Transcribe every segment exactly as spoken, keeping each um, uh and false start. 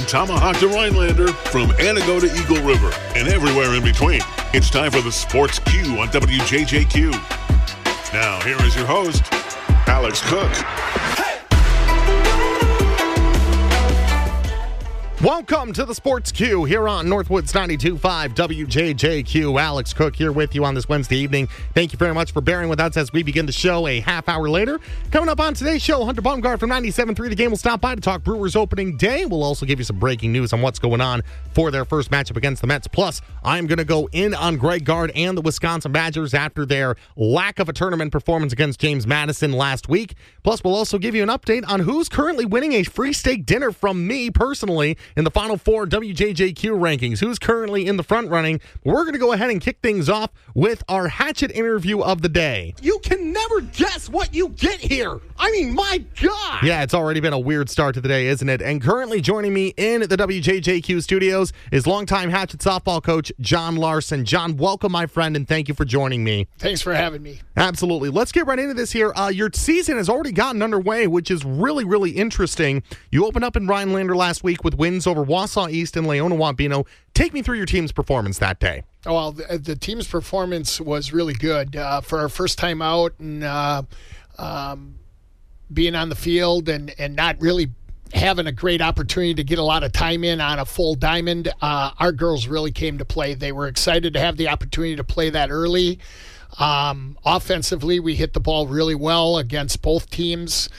Tomahawk to Rhinelander, from Antigo to Eagle River, and everywhere in between. It's time for the Sports Q on W J J Q. Now, here is your host, Alex Cook. Welcome to the Sports Q here on Northwoods ninety-two point five W J J Q. Alex Cook here with you on this Wednesday evening. Thank you very much for bearing with us as we begin the show a half hour later. Coming up on today's show, Hunter Baumgart from ninety-seven point three The Game will stop by to talk Brewers opening day. We'll also give you some breaking news on what's going on for their first matchup against the Mets. Plus, I'm going to go in on Greg Gard and the Wisconsin Badgers after their lack of a tournament performance against James Madison last week. Plus, we'll also give you an update on who's currently winning a free steak dinner from me personally in the Final Four W J J Q rankings. Who's currently in the front running? We're going to go ahead and kick things off with our Hatchet interview of the day. You can never guess what you get here. I mean, my God. Yeah, it's already been a weird start to the day, isn't it? And currently joining me in the W J J Q studios is longtime Hatchet softball coach John Larson. John, welcome, my friend, and thank you for joining me. Thanks for having me. Absolutely. Let's get right into this here. Uh, your season has already gotten underway, which is really, really interesting. You opened up in Rhinelander last week with wins over Wausau East and Leona Wabeno. Take me through your team's performance that day. Oh, well, the, the team's performance was really good uh, for our first time out, and uh, um, being on the field and, and not really having a great opportunity to get a lot of time in on a full diamond. Uh, our girls really came to play. They were excited to have the opportunity to play that early. Um, offensively, we hit the ball really well against both teams.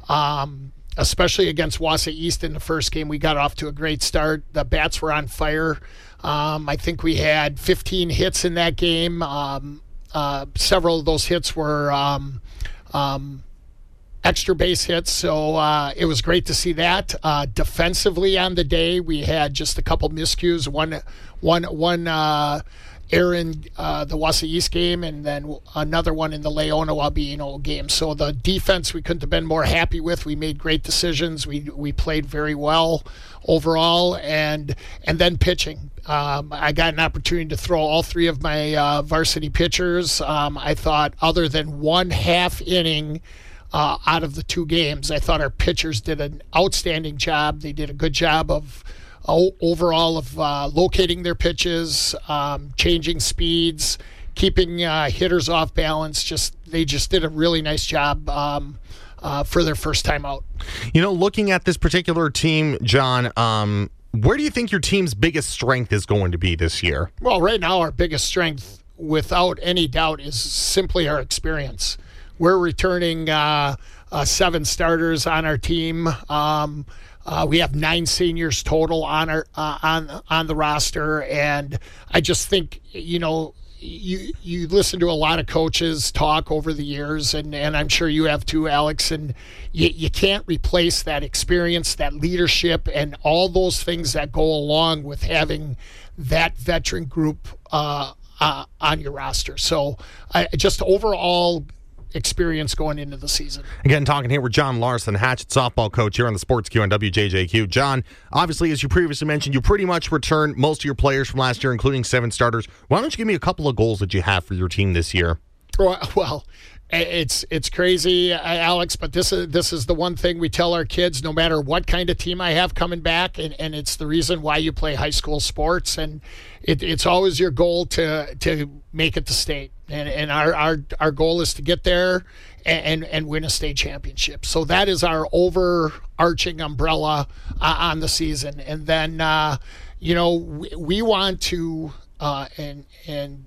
Um, especially against Wausau East in the first game. We got off to a great start. The bats were on fire. Um, I think we had fifteen hits in that game. Um, uh, several of those hits were um, um, extra base hits, so uh, it was great to see that. Uh, defensively on the day, we had just a couple miscues. One, one, one uh, error in uh, the Wausau East game, and then another one in the Leona Wabeno game. So the defense we couldn't have been more happy with. We made great decisions. We we played very well overall, and and then pitching. Um, I got an opportunity to throw all three of my uh, varsity pitchers. Um, I thought, other than one half inning uh, out of the two games, I thought our pitchers did an outstanding job. They did a good job of overall of uh, locating their pitches, um, changing speeds, keeping uh, hitters off balance. Just they just did a really nice job um, uh, for their first time out. You know, looking at this particular team, John, um, where do you think your team's biggest strength is going to be this year? Well, right now our biggest strength, without any doubt, is simply our experience. We're returning uh, uh, seven starters on our team. Um, Uh, we have nine seniors total on our uh, on on the roster, and I just think, you know, you you listen to a lot of coaches talk over the years, and, and I'm sure you have too, Alex, and you, you can't replace that experience, that leadership, and all those things that go along with having that veteran group uh, uh, on your roster. So I just overall experience going into the season. Again, talking here with John Larson, Hatchet softball coach here on the Sports Q on W J J Q. John, obviously, as you previously mentioned, you pretty much returned most of your players from last year, including seven starters. Why don't you give me a couple of goals that you have for your team this year? Well, it's it's crazy, Alex, but this is this is the one thing we tell our kids, no matter what kind of team I have coming back, and, and it's the reason why you play high school sports, and it, it's always your goal to to make it to state. And and our, our, our goal is to get there and, and, and win a state championship. So that is our overarching umbrella uh, on the season. And then, uh, you know, we, we want to, uh, and and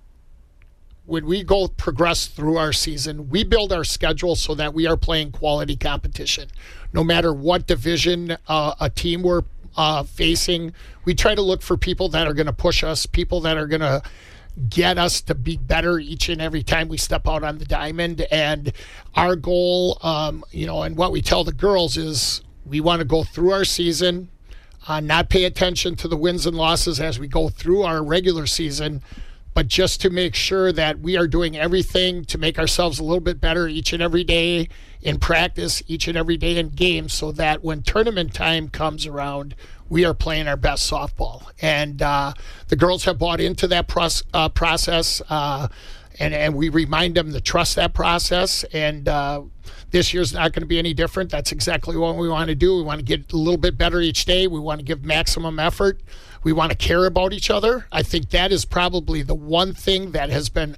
when we go progress through our season, we build our schedule so that we are playing quality competition. No matter what division uh, a team we're uh, facing, we try to look for people that are going to push us, people that are going to get us to be better each and every time we step out on the diamond. And our goal, um, you know, and what we tell the girls is we want to go through our season, uh, not pay attention to the wins and losses as we go through our regular season, but just to make sure that we are doing everything to make ourselves a little bit better each and every day in practice, each and every day in games, so that when tournament time comes around, we are playing our best softball. And uh, the girls have bought into that pros- uh, process, uh, and, and we remind them to trust that process. And uh, This year's not going to be any different. That's exactly what we want to do. We want to get a little bit better each day. We want to give maximum effort. We want to care about each other. I think that is probably the one thing that has been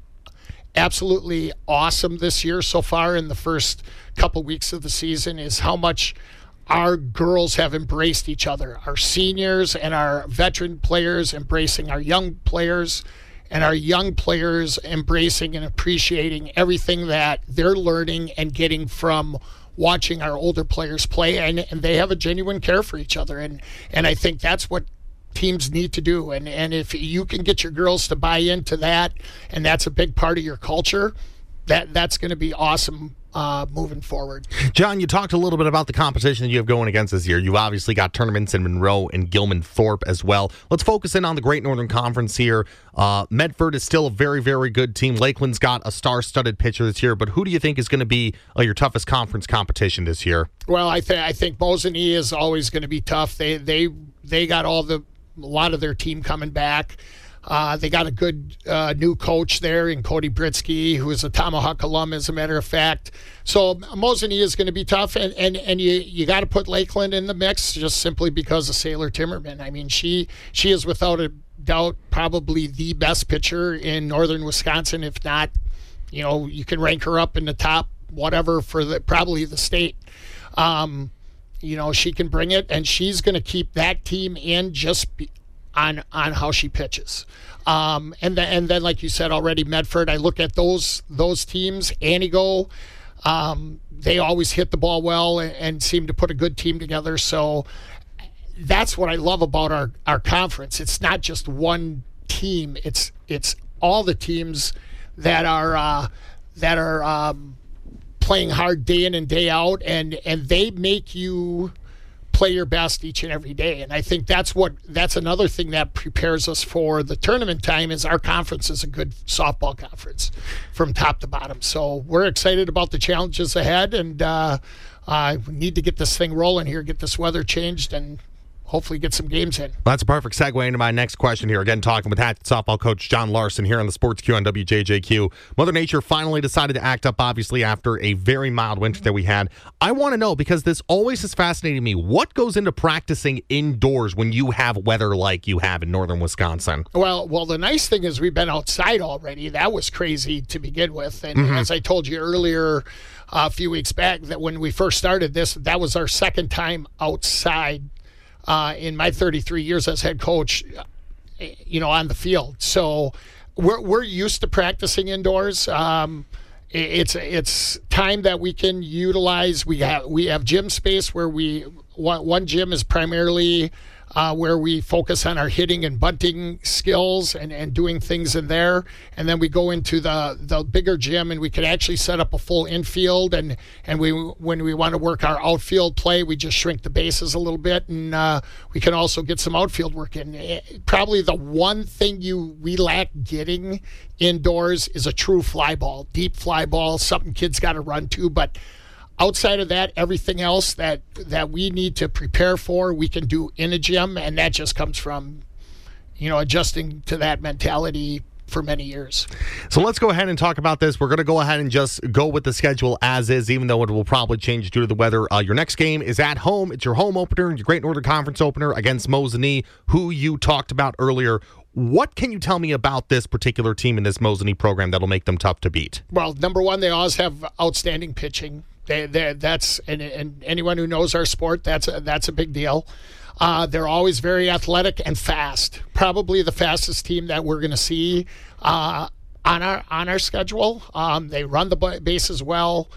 absolutely awesome this year so far in the first couple weeks of the season is how much our girls have embraced each other. Our seniors and our veteran players embracing our young players, and our young players embracing and appreciating everything that they're learning and getting from watching our older players play, and, and they have a genuine care for each other. And, and I think that's what teams need to do. And, and if you can get your girls to buy into that, and that's a big part of your culture, that that's going to be awesome uh, moving forward. John, you talked a little bit about the competition that you have going against this year. You've obviously got tournaments in Monroe and Gilman Thorpe as well. Let's focus in on the Great Northern Conference here. Uh, Medford is still a very, very good team. Lakeland's got a star-studded pitcher this year, but who do you think is going to be uh, your toughest conference competition this year? Well, I, th- I think Mosinee is always going to be tough. They they they got all the a lot of their team coming back. Uh, they got a good uh, new coach there in Cody Britsky, who is a Tomahawk alum, as a matter of fact. So Mosinee is going to be tough, and, and, and you you got to put Lakeland in the mix just simply because of Sailor Timmerman. I mean, she she is without a doubt probably the best pitcher in northern Wisconsin, if not, you know, you can rank her up in the top whatever for the probably the state. Um, you know, she can bring it, and she's going to keep that team in just be, on on how she pitches. Um, and then and then like you said already, Medford. I look at those those teams. Antigo, um, they always hit the ball well and, and seem to put a good team together. So that's what I love about our our conference. It's not just one team. It's it's all the teams that are uh, that are. Um, playing hard day in and day out, and and they make you play your best each and every day. And I think that's what that's another thing that prepares us for the tournament time is our conference is a good softball conference from top to bottom. So we're excited about the challenges ahead, and uh, uh, we need to get this thing rolling here, get this weather changed, and hopefully get some games in. That's a perfect segue into my next question here. Again, talking with Hatchet softball coach John Larson here on the Sports Q on W J J Q. Mother Nature finally decided to act up, obviously, after a very mild winter that we had. I want to know, because this always has fascinated me, what goes into practicing indoors when you have weather like you have in northern Wisconsin? Well, well, the nice thing is we've been outside already. That was crazy to begin with. And mm-hmm. as I told you earlier, uh, a few weeks back, that when we first started this, that was our second time outside Uh, in my thirty-three years as head coach, you know, on the field. So we're we're used to practicing indoors. Um, it's it's time that we can utilize. We have we have gym space where we one, one gym is primarily uh, where we focus on our hitting and bunting skills and, and doing things in there. And then we go into the, the bigger gym, and we can actually set up a full infield. And, and we when we want to work our outfield play, we just shrink the bases a little bit, and uh, we can also get some outfield work in. Probably the one thing you we lack getting indoors is a true fly ball, deep fly ball, something kids got to run to. But outside of that, everything else that, that we need to prepare for, we can do in a gym, and that just comes from, you know, adjusting to that mentality for many years. So let's go ahead and talk about this. We're going to go ahead and just go with the schedule as is, even though it will probably change due to the weather. Uh, your next game is at home. It's your home opener, your Great Northern Conference opener against Mosinee, who you talked about earlier. What can you tell me about this particular team in this Mosinee program that'll make them tough to beat? Well, number one, they always have outstanding pitching. They, they, that's and, and anyone who knows our sport, that's a, that's a big deal. Uh, they're always very athletic and fast. Probably the fastest team that we're going to see uh, on our on our schedule. Um, they run the bases well,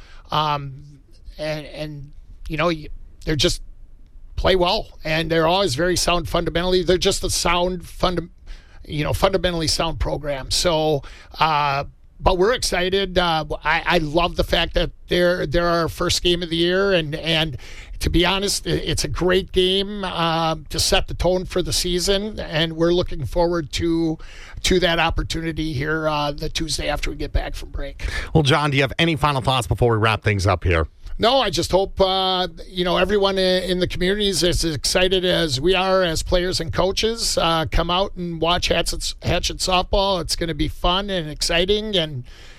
um, and and you know they're just play well, and they're always very sound fundamentally. They're just a sound funda- you know fundamentally sound program. So. Uh, But we're excited. Uh, I, I love the fact that they're they're our first game of the year, and and to be honest, it's a great game uh, to set the tone for the season, and we're looking forward to to that opportunity here uh, the Tuesday after we get back from break. Well, John, do you have any final thoughts before we wrap things up here? No, I just hope uh, you know everyone in the community is as excited as we are as players and coaches. Uh, come out and watch Hatchet, Hatchet softball. It's going to be fun and exciting, and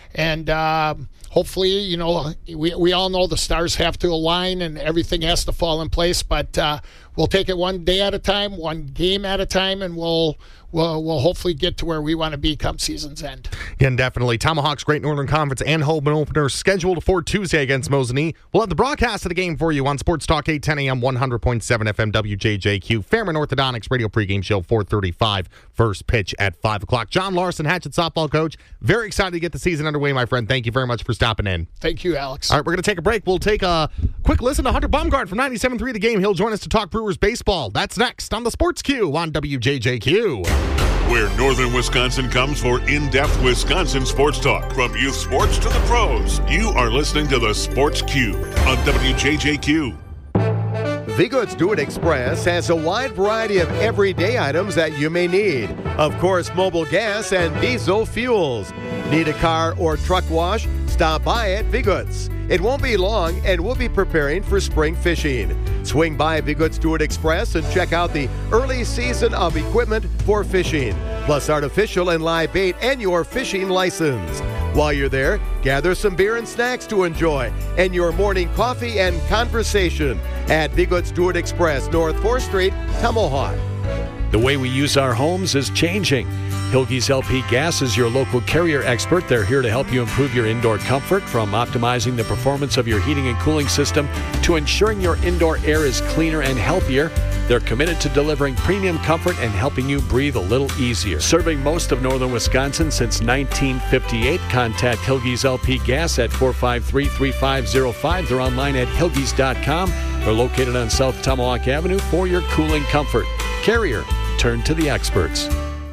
and um, hopefully, you know, we we all know the stars have to align and everything has to fall in place. But uh, we'll take it one day at a time, one game at a time, and we'll we'll we'll hopefully get to where we want to be come season's end. Again, definitely. Tomahawk's Great Northern Conference and home opener scheduled for Tuesday against Mosinee. We'll have the broadcast of the game for you on Sports Talk eight ten a.m. one hundred point seven F M W J J Q. Fairman Orthodontics radio pregame show four thirty-five. First pitch at five o'clock. John Larson, Hatchet softball coach. Very excited to get the season underway, my friend. Thank you very much for stopping in. Thank you, Alex. All right, we're going to take a break. We'll take a quick listen to Hunter Baumgart from ninety-seven point three The Game. He'll join us to talk Brewers baseball. That's next on the Sports Q on W J J Q. Where Northern Wisconsin comes for in-depth Wisconsin sports talk. From youth sports to the pros, you are listening to the Sports Q on W J J Q. Vigoods Do It Express has a wide variety of everyday items that you may need. Of course, mobile gas and diesel fuels. Need a car or truck wash? Stop by at Vigoods. It won't be long, and we'll be preparing for spring fishing. Swing by Vigoods Do It Express and check out the early season of equipment for fishing, plus artificial and live bait and your fishing license. While you're there, gather some beer and snacks to enjoy, and your morning coffee and conversation at Vigoods Do It Express, North fourth Street, Tomahawk. The way we use our homes is changing. Hilge's L P Gas is your local carrier expert. They're here to help you improve your indoor comfort, from optimizing the performance of your heating and cooling system to ensuring your indoor air is cleaner and healthier. They're committed to delivering premium comfort and helping you breathe a little easier. Serving most of northern Wisconsin since nineteen fifty-eight. Contact Hilge's L P Gas at four five three, three five zero five. They're online at hilges dot com. They're located on South Tomahawk Avenue for your cooling comfort. Carrier, turn to the experts.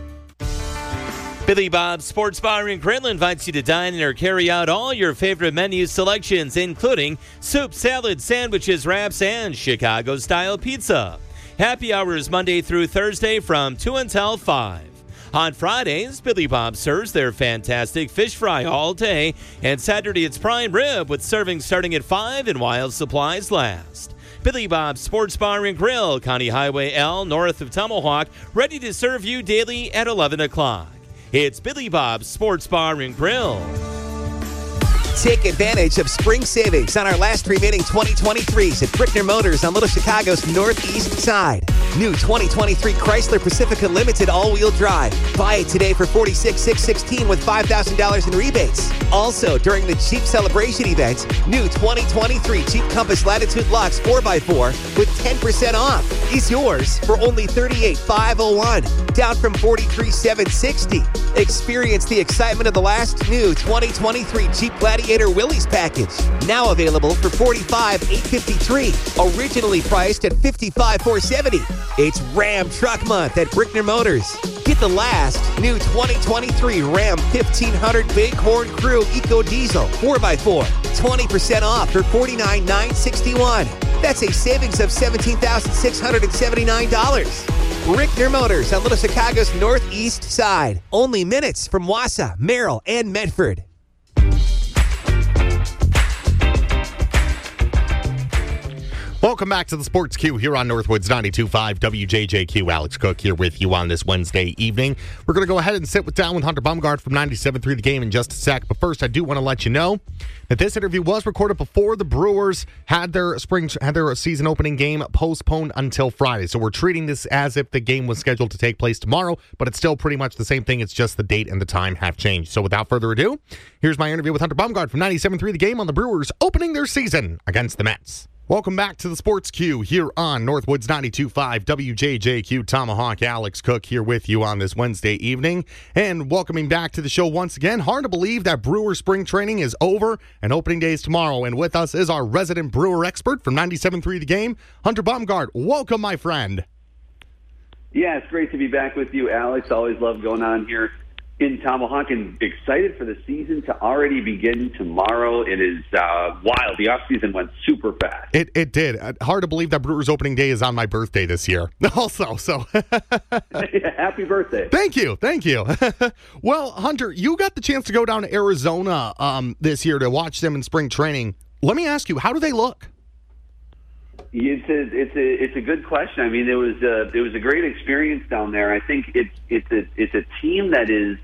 Billy Bob's Sports Bar in Greenland invites you to dine in or carry out all your favorite menu selections, including soup, salad, sandwiches, wraps, and Chicago-style pizza. Happy hours Monday through Thursday from two until five. On Fridays, Billy Bob serves their fantastic fish fry all day, and Saturday it's prime rib with serving starting at five and while supplies last. Billy Bob's Sports Bar and Grill, County Highway L, north of Tomahawk, ready to serve you daily at eleven o'clock. It's Billy Bob's Sports Bar and Grill. Take advantage of spring savings on our last remaining twenty twenty-threes at Brickner Motors on Little Chicago's northeast side. New twenty twenty-three Chrysler Pacifica Limited all-wheel drive. Buy it today for forty-six thousand six hundred sixteen dollars with five thousand dollars in rebates. Also, during the Jeep Celebration event, new twenty twenty-three Jeep Compass Latitude Lux four by four with ten percent off is yours for only thirty-eight thousand five hundred one dollars, down from forty-three thousand seven hundred sixty dollars. Experience the excitement of the last new twenty twenty-three Jeep Gladiator Willys package. Now available for forty-five thousand eight hundred fifty-three dollars, originally priced at fifty-five thousand four hundred seventy dollars. It's Ram Truck Month at Brickner Motors. Get the last new twenty twenty-three Ram fifteen hundred Bighorn Crew Eco Diesel four by four. twenty percent off for forty-nine thousand nine hundred sixty-one dollars. That's a savings of seventeen thousand six hundred seventy-nine dollars. Brickner Motors on Little Chicago's northeast side. Only minutes from Wausau, Merrill, and Medford. Welcome back to the Sports Q here on Northwoods ninety-two point five W J J Q. Alex Cook here with you on this Wednesday evening. We're going to go ahead and sit with down with Hunter Baumgart from ninety-seven point three The Game in just a sec. But first, I do want to let you know that this interview was recorded before the Brewers had their spring had their season opening game postponed until Friday. So we're treating this as if the game was scheduled to take place tomorrow, but it's still pretty much the same thing. It's just the date and the time have changed. So without further ado, here's my interview with Hunter Baumgart from ninety-seven point three The Game on the Brewers opening their season against the Mets. Welcome back to the Sports Q here on Northwoods ninety-two point five W J J Q. Tomahawk. Alex Cook here with you on this Wednesday evening. And welcoming back to the show once again. Hard to believe that Brewer spring training is over and opening day is tomorrow. And with us is our resident Brewer expert from ninety-seven point three The Game, Hunter Baumgart. Welcome, my friend. Yeah, it's great to be back with you, Alex. Always love going on here in Tomahawk, and excited for the season to already begin tomorrow. It is uh, wild. The offseason went super fast. It it did. Uh, hard to believe that Brewers opening day is on my birthday this year. Also, so happy birthday. Thank you, thank you. Well, Hunter, you got the chance to go down to Arizona um, this year to watch them in spring training. Let me ask you, how do they look? It's a it's a it's a good question. I mean, it was a, it was a great experience down there. I think it's it's a it's a team that is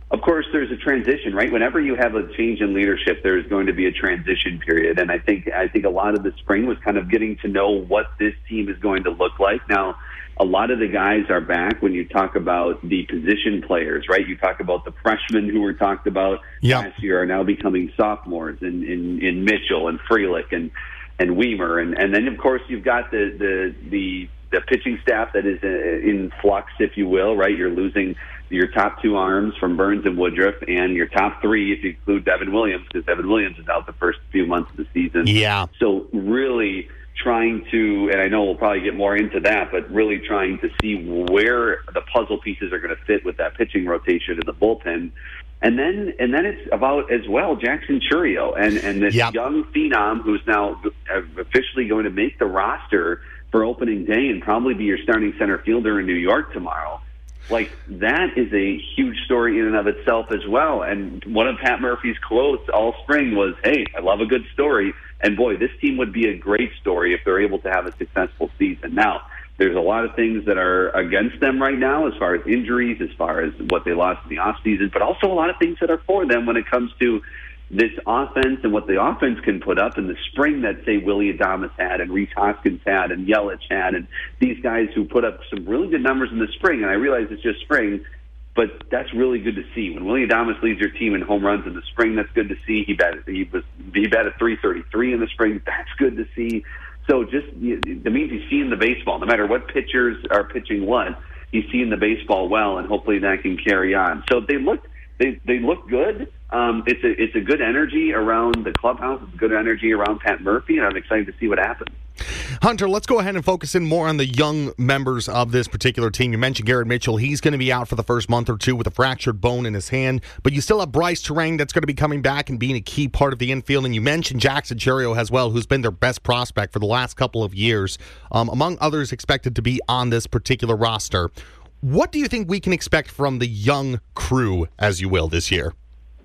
of course, there's a transition, right? Whenever you have a change in leadership, there's going to be a transition period. And I think I think a lot of the spring was kind of getting to know what this team is going to look like. Now, a lot of the guys are back when you talk about the position players, right? You talk about the freshmen who were talked about yep. last year are now becoming sophomores in, in, in Mitchell and Frelick and, and Weimer. And, and then, of course, you've got the, the, the, the pitching staff that is in flux, if you will, right? You're losing your top two arms from Burns and Woodruff, and your top three if you include Devin Williams, because Devin Williams is out the first few months of the season. Yeah. So really trying to, and I know we'll probably get more into that, but really trying to see where the puzzle pieces are going to fit with that pitching rotation in the bullpen. And then and then it's about, as well, Jackson Chourio and, and this yep. young phenom who's now officially going to make the roster for opening day and probably be your starting center fielder in New York tomorrow. Like, that is a huge story in and of itself as well. And one of Pat Murphy's quotes all spring was, hey, I love a good story. And, boy, this team would be a great story if they're able to have a successful season. Now, there's a lot of things that are against them right now as far as injuries, as far as what they lost in the offseason, but also a lot of things that are for them when it comes to this offense and what the offense can put up in the spring that, say, Willie Adames had and Rhys Hoskins had and Yelich had, and these guys who put up some really good numbers in the spring. And I realize it's just spring, but that's really good to see. When Willie Adames leads your team in home runs in the spring, that's good to see. He batted, he was, he batted three thirty-three in the spring. That's good to see. So just, it means he's seeing the baseball. No matter what pitchers are pitching what, he's seeing the baseball well, and hopefully that can carry on. So they look, they they look good. Um, it's a it's a good energy around the clubhouse. It's a good energy around Pat Murphy, and I'm excited to see what happens. Hunter, let's go ahead and focus in more on the young members of this particular team. You mentioned Garrett Mitchell. He's going to be out for the first month or two with a fractured bone in his hand, but you still have Bryce Turang that's going to be coming back and being a key part of the infield, and you mentioned Jackson Chourio as well, who's been their best prospect for the last couple of years, um, among others expected to be on this particular roster. What do you think we can expect from the young crew, as you will, this year?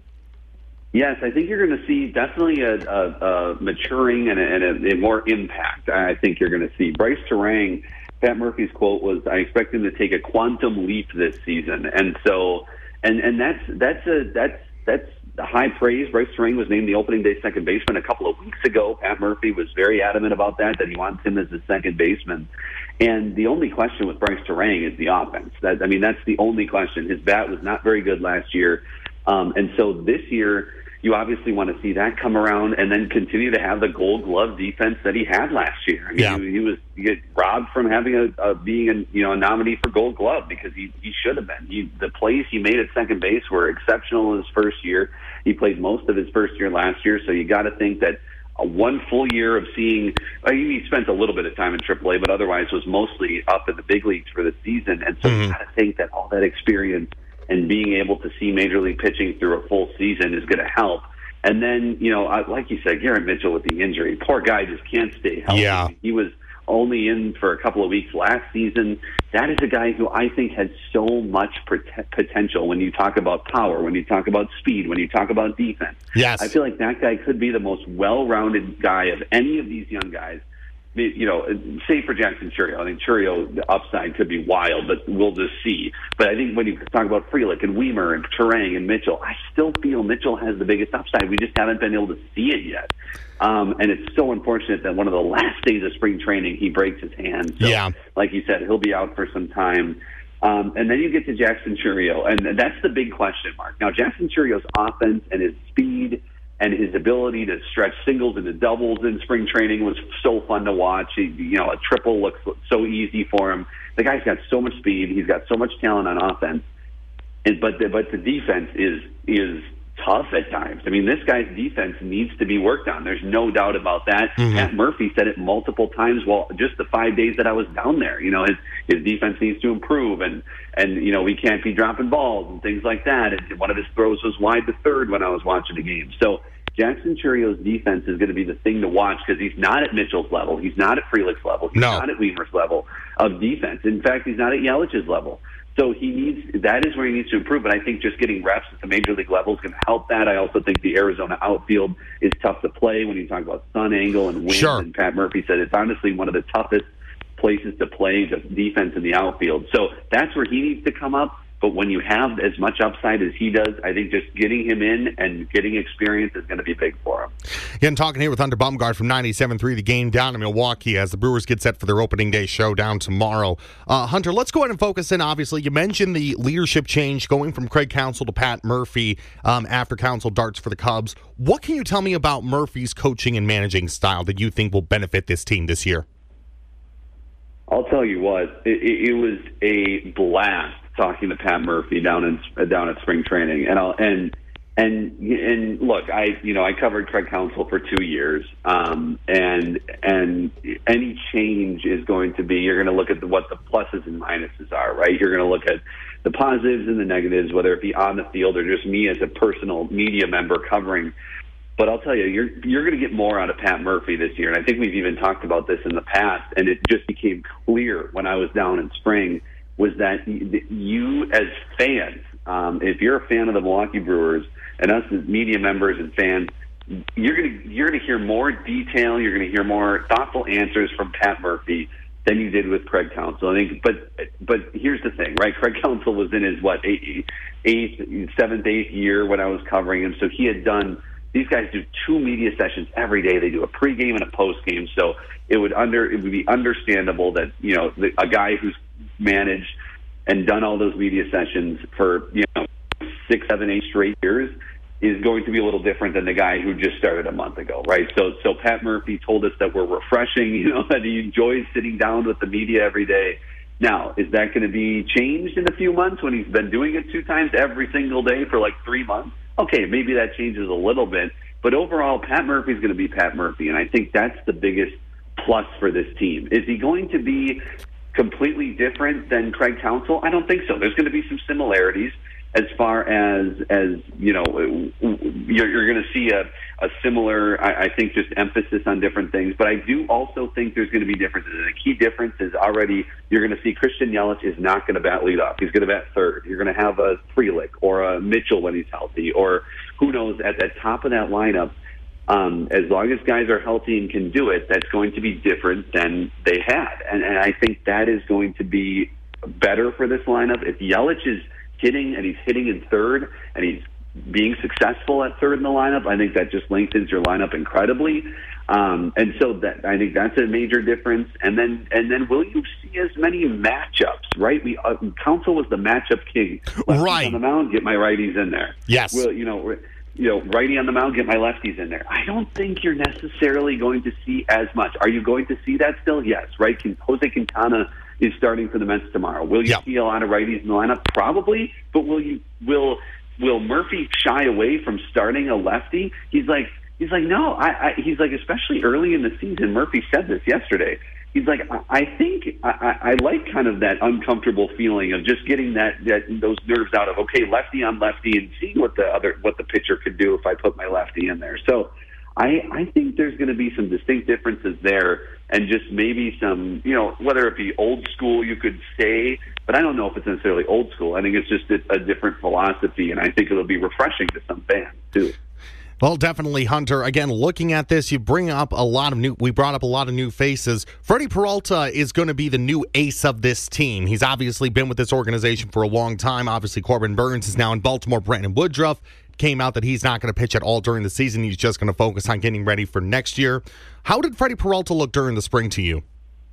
Yes, I think you're going to see definitely a, a, a maturing and, a, and a, a more impact. I think you're going to see Bryce Turang. Pat Murphy's quote was, "I expect him to take a quantum leap this season," and so, and and that's that's a that's that's high praise. Bryce Turang was named the opening day second baseman a couple of weeks ago. Pat Murphy was very adamant about that, that he wants him as the second baseman. And the only question with Bryce Turang is the offense. That I mean, that's the only question. His bat was not very good last year, um, and so this year, you obviously want to see that come around and then continue to have the Gold Glove defense that he had last year. I mean, yeah. he, he was he get robbed from having a, a being a you know a nominee for Gold Glove because he he should have been. He, the plays he made at second base were exceptional in his first year. He played most of his first year last year, so you got to think that a one full year of seeing, well, he spent a little bit of time in triple A, but otherwise was mostly up in the big leagues for the season. And so mm-hmm. you got to think that all that experience and being able to see Major League pitching through a full season is going to help. And then, you know, like you said, Garrett Mitchell with the injury, poor guy just can't stay healthy. Yeah. He was only in for a couple of weeks last season. That is a guy who I think has so much potential when you talk about power, when you talk about speed, when you talk about defense. Yes. I feel like that guy could be the most well-rounded guy of any of these young guys. You know, say for Jackson Chourio, I think Chourio, the upside could be wild, but we'll just see. But I think when you talk about Frelick and Weimer and Turang and Mitchell, I still feel Mitchell has the biggest upside. We just haven't been able to see it yet. Um, and it's so unfortunate that one of the last days of spring training, he breaks his hand. So, yeah. like you said, he'll be out for some time. Um, and then you get to Jackson Chourio, and that's the big question mark. Now, Jackson Chourio's offense and his speed and his ability to stretch singles into doubles in spring training was so fun to watch. He, you know, a triple looks so easy for him. The guy's got so much speed. He's got so much talent on offense. And, but the, but the defense is is tough at times. I mean, this guy's defense needs to be worked on. There's no doubt about that. Mm-hmm. Pat Murphy said it multiple times. Well, just the five days that I was down there, you know, his his defense needs to improve, and and you know we can't be dropping balls and things like that. And one of his throws was wide to third when I was watching the game. So Jackson Chourio's defense is going to be the thing to watch because he's not at Mitchell's level. He's not at Frelick's level. He's no. not at Weimer's level of defense. In fact, he's not at Yelich's level. So he needs, that is where he needs to improve. But I think just getting reps at the major league level is going to help that. I also think the Arizona outfield is tough to play when you talk about sun angle and wind. Sure. And Pat Murphy said it's honestly one of the toughest places to play the defense in the outfield. So that's where he needs to come up. But when you have as much upside as he does, I think just getting him in and getting experience is going to be big for him. Again, talking here with Hunter Baumgart from ninety-seven point three The Game down in Milwaukee as the Brewers get set for their opening day showdown tomorrow. Uh, Hunter, let's go ahead and focus in. Obviously, you mentioned the leadership change going from Craig Counsell to Pat Murphy um, after Counsell darts for the Cubs. What can you tell me about Murphy's coaching and managing style that you think will benefit this team this year? I'll tell you what, it, it, it was a blast talking to Pat Murphy down in down at spring training, and I'll, and and and look, I you know I covered Craig Counsell for two years, um, and and any change is going to be you're going to look at the, what the pluses and minuses are, right? You're going to look at the positives and the negatives, whether it be on the field or just me as a personal media member covering. But I'll tell you, you're you're going to get more out of Pat Murphy this year, and I think we've even talked about this in the past, and it just became clear when I was down in spring. Was that you as fans, um, if you're a fan of the Milwaukee Brewers and us as media members and fans, you're going to you're going to hear more detail, you're going to hear more thoughtful answers from Pat Murphy than you did with Craig Counsell. I think, but but here's the thing, right? Craig Counsell was in his what eighth, eighth, seventh, eighth year when I was covering him, so he had done. These guys do two media sessions every day. They do a pregame and a postgame, so it would under it would be understandable that you know the, a guy who's managed and done all those media sessions for you know six, seven, eight straight years is going to be a little different than the guy who just started a month ago, right? So, so Pat Murphy told us that we're refreshing, you know, that he enjoys sitting down with the media every day. Now, is that going to be changed in a few months when he's been doing it two times every single day for like three months? Okay, maybe that changes a little bit, but overall, Pat Murphy's going to be Pat Murphy, and I think that's the biggest plus for this team. Is he going to be completely different than Craig Counsell? I don't think so. There's going to be some similarities as far as, as you know, you're, you're going to see a, a similar, I, I think, just emphasis on different things. But I do also think there's going to be differences. And the key difference is already you're going to see Christian Yelich is not going to bat leadoff. He's going to bat third. You're going to have a Frelick or a Mitchell when he's healthy, or who knows, at the top of that lineup. Um, as long as guys are healthy and can do it, that's going to be different than they had. And, and I think that is going to be better for this lineup. If Yelich is hitting and he's hitting in third and he's being successful at third in the lineup, I think that just lengthens your lineup incredibly. Um, and so that I think that's a major difference. And then and then will you see as many matchups, right? We uh, Counsell was the matchup king. Lefties right on the mound, get my righties in there. Yes. Well, you know, you know, righty on the mound, get my lefties in there. I don't think you're necessarily going to see as much. Are you going to see that still? Yes, right? Can, Jose Quintana is starting for the Mets tomorrow. Will you yep. see a lot of righties in the lineup? Probably, but will you will will Murphy shy away from starting a lefty? He's like he's like no, I, I he's like especially early in the season. Murphy said this yesterday. He's like I, I think I, I like kind of that uncomfortable feeling of just getting that, that those nerves out of okay, lefty on lefty and seeing what the other what the pitcher could do if I put my lefty in there. So I, I think there's going to be some distinct differences there, and just maybe some, you know, whether it be old school, you could say, but I don't know if it's necessarily old school. I think it's just a, a different philosophy, and I think it'll be refreshing to some fans, too. Well, definitely, Hunter. Again, looking at this, you bring up a lot of new, we brought up a lot of new faces. Freddie Peralta is going to be the new ace of this team. He's obviously been with this organization for a long time. Obviously, Corbin Burns is now in Baltimore. Brandon Woodruff came out that he's not going to pitch at all during the season. He's just going to focus on getting ready for next year. How did Freddie Peralta look during the spring to you?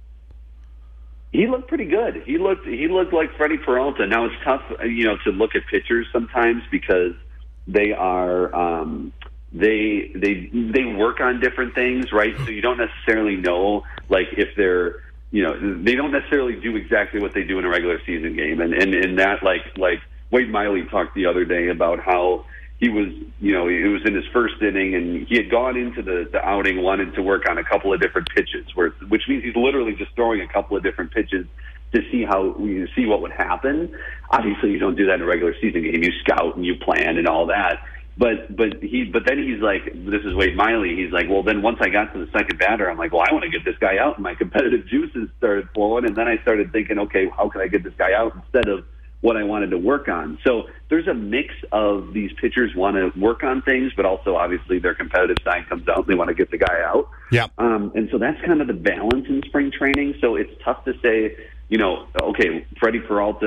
He looked pretty good. He looked he looked like Freddie Peralta. Now it's tough, you know, to look at pitchers sometimes because they are um, they they they work on different things, right? So you don't necessarily know, like if they're you know they don't necessarily do exactly what they do in a regular season game, and and, and that like like Wade Miley talked the other day about how he was, you know, he was in his first inning, and he had gone into the, the outing wanting to work on a couple of different pitches, where which means he's literally just throwing a couple of different pitches to see how you see what would happen. Obviously, you don't do that in a regular season game. You scout and you plan and all that. But but he but then he's like, this is Wade Miley. He's like, well, then once I got to the second batter, I'm like, well, I want to get this guy out, and my competitive juices started flowing. And then I started thinking, okay, how can I get this guy out instead of what I wanted to work on? So there's a mix of these pitchers want to work on things, but also obviously their competitive side comes out and they want to get the guy out. Yeah. Um, and so that's kind of the balance in spring training. So it's tough to say, you know, okay, Freddie Peralta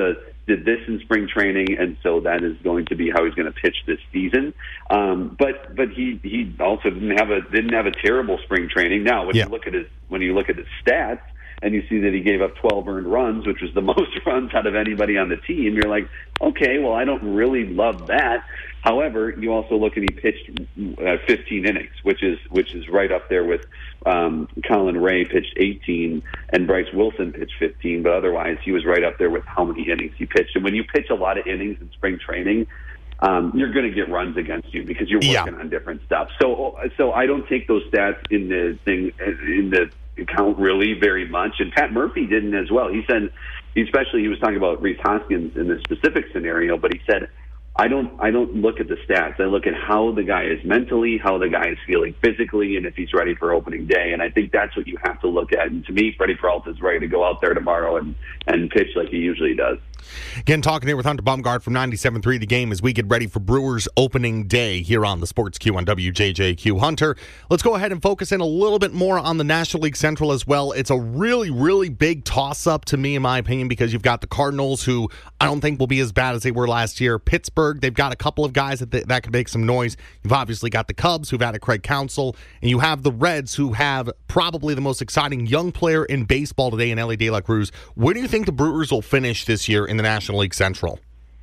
did this in spring training, and so that is going to be how he's going to pitch this season. Um, but but he he also didn't have a didn't have a terrible spring training. Now, when yeah. you look at his when you look at his stats, and you see that he gave up twelve earned runs, which was the most runs out of anybody on the team, you're like, okay, well, I don't really love that. However, you also look and he pitched uh, fifteen innings, which is which is right up there with um, Colin Ray pitched eighteen and Bryce Wilson pitched fifteen, but otherwise he was right up there with how many innings he pitched. And when you pitch a lot of innings in spring training, um, you're going to get runs against you because you're working yeah. on different stuff. So, so I don't take those stats in the thing in the account really very much. And Pat Murphy didn't as well. He said, especially he was talking about Rhys Hoskins in this specific scenario, but he said, I don't I don't look at the stats. I look at how the guy is mentally, how the guy is feeling physically, and if he's ready for opening day. And I think that's what you have to look at. And to me, Freddie Peralta is ready to go out there tomorrow and, and pitch like he usually does. Again, talking here with Hunter Baumgart from ninety-seven point three The Game as we get ready for Brewers opening day here on the Sports Q on W J J Q. Hunter, let's go ahead and focus in a little bit more on the National League Central as well. It's a really, really big toss-up to me, in my opinion, because you've got the Cardinals, who I don't think will be as bad as they were last year. Pittsburgh, they've got a couple of guys that, th- that could make some noise. You've obviously got the Cubs, who've added Craig Counsell, and you have the Reds, who have probably the most exciting young player in baseball today in Elly De La Cruz. Where do you think the Brewers will finish this year in the National League Central?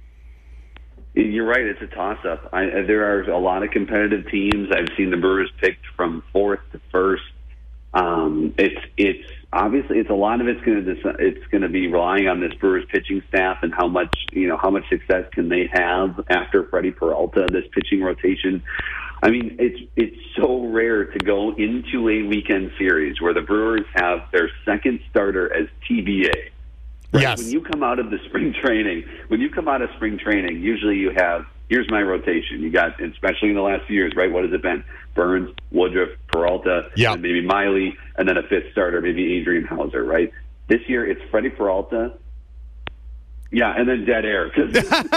You're right. It's a toss-up. I, there are a lot of competitive teams. I've seen the Brewers picked from fourth to first. Um, it's it's obviously it's a lot of it's going to it's going to be relying on this Brewers pitching staff and how much you know how much success can they have after Freddie Peralta, this pitching rotation. I mean, it's it's so rare to go into a weekend series where the Brewers have their second starter as T B A. Right? Yes. When you come out of the spring training, when you come out of spring training, usually you have, here's my rotation. You got, especially in the last few years, right? What has it been? Burns, Woodruff, Peralta, yep. and maybe Miley, and then a fifth starter, maybe Adrian Hauser, right? This year, it's Freddie Peralta. Yeah, and then dead air. So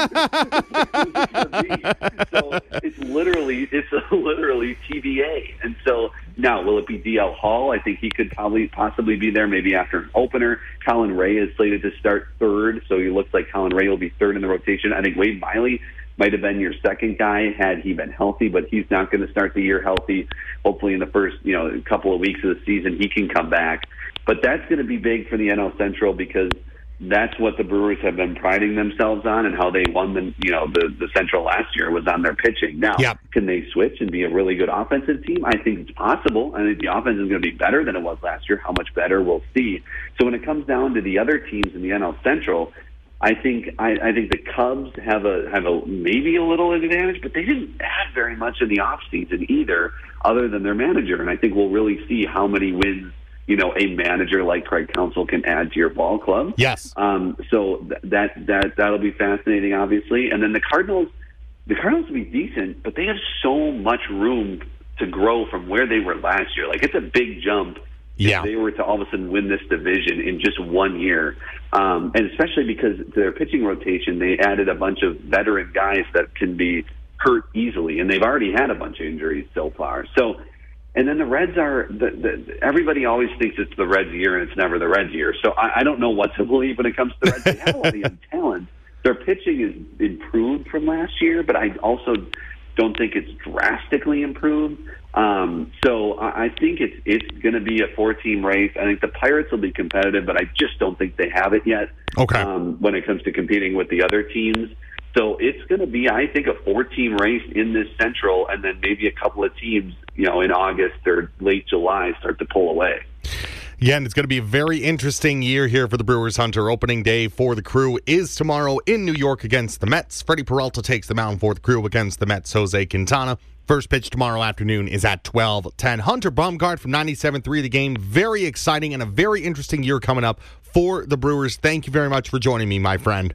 it's literally it's a literally T B A. And so now, will it be D L Hall? I think he could probably possibly be there maybe after an opener. Colin Ray is slated to start third, so he looks like Colin Ray will be third in the rotation. I think Wade Miley might have been your second guy had he been healthy, but he's not going to start the year healthy. Hopefully in the first you know couple of weeks of the season he can come back. But that's going to be big for the N L Central because that's what the Brewers have been priding themselves on, and how they won the you know the, the Central last year was on their pitching. Now, yep. Can they switch and be a really good offensive team? I think it's possible. I think the offense is going to be better than it was last year. How much better, we'll see. So when it comes down to the other teams in the N L Central, I think I, I think the Cubs have a have a maybe a little advantage, but they didn't add very much in the offseason either, other than their manager. And I think we'll really see how many wins you know, a manager like Craig Counsell can add to your ball club. Yes. Um, so th- that that that'll be fascinating, obviously. And then the Cardinals, the Cardinals will be decent, but they have so much room to grow from where they were last year. Like, it's a big jump. Yeah. If they were to all of a sudden win this division in just one year, um, and especially because their pitching rotation, they added a bunch of veteran guys that can be hurt easily, and they've already had a bunch of injuries so far. So. And then the Reds are the, the, everybody always thinks it's the Reds' year, and it's never the Reds' year. So I, I don't know what to believe when it comes to the Reds. They have a lot of young talent. Their pitching is improved from last year, but I also don't think it's drastically improved. Um, so I, I think it's it's going to be a four-team race. I think the Pirates will be competitive, but I just don't think they have it yet. Okay. Um, when it comes to competing with the other teams. So it's going to be, I think, a four-team race in this Central, and then maybe a couple of teams, you know, in August or late July start to pull away. Yeah, and it's going to be a very interesting year here for the Brewers, Hunter. Opening day for the Crew is tomorrow in New York against the Mets. Freddie Peralta takes the mound for the Crew against the Mets' Jose Quintana. First pitch tomorrow afternoon is at twelve ten. Hunter Baumgart from ninety-seven point three The Game. Very exciting and a very interesting year coming up for the Brewers. Thank you very much for joining me, my friend.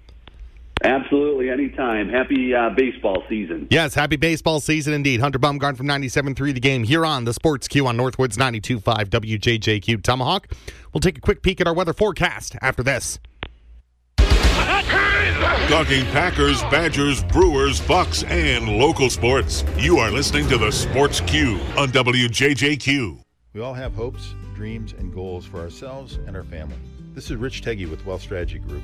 Absolutely, anytime. Happy uh, baseball season. Yes, happy baseball season indeed. Hunter Baumgart from ninety-seven point three The Game here on the Sports Q on Northwoods ninety-two point five W J J Q Tomahawk. We'll take a quick peek at our weather forecast after this. Talking Packers, Badgers, Brewers, Bucks, and local sports. You are listening to the Sports Q on W J J Q. We all have hopes, dreams, and goals for ourselves and our family. This is Rich Teggy with Wealth Strategy Group.